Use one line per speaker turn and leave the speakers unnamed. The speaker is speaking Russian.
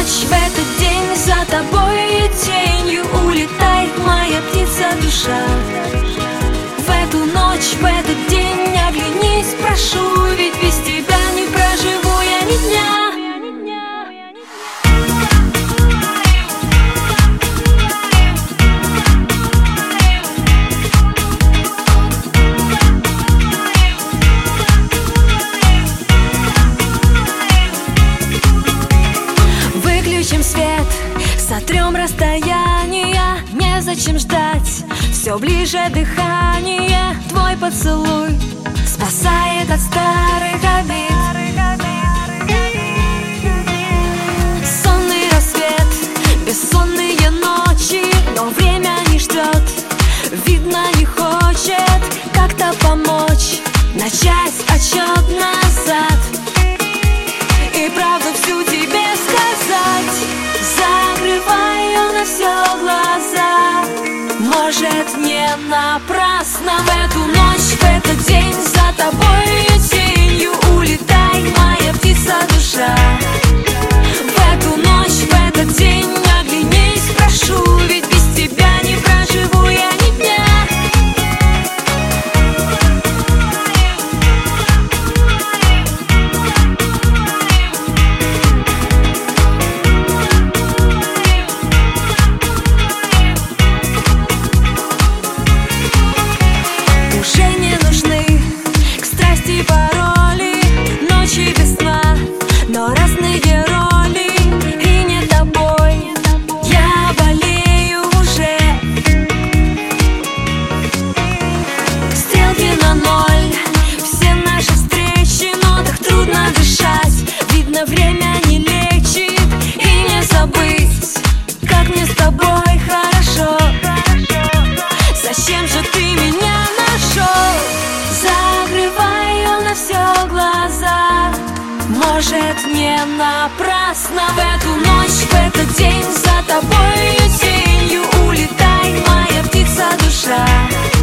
ночь, в этот день за тобой тенью улетает моя птица душа. В эту ночь, в этот день оглянись, прошу, ведь без тебя не проживу я ни дня. Выключим свет, сотрем расстояние, незачем ждать, все ближе дыхание. Твой поцелуй спасает от старых обид. Сонный рассвет, бессонные ночи, но время не ждет, видно не хочет как-то помочь, начать отсчет назад и правду всю тебе сказать. Закрываю на все глаза, может, не напрасно. В эту ночь, в этот день за тобой тенью улетает моя птица душа. В эту ночь, в этот день оглянись, прошу, ведь без тебя не проживу я ни дня. Пароли, ночи без сна, но разные роли, и не тобой я болею уже. Стрелки на ноль, все наши встречи, но так трудно дышать, видно, время не лечит, и не забыть, как мне с тобой хорошо. Зачем же ты меня нашел? Закрываю на все глаза, может, не напрасно. В эту ночь, в этот день за тобой тенью улетает моя птица душа.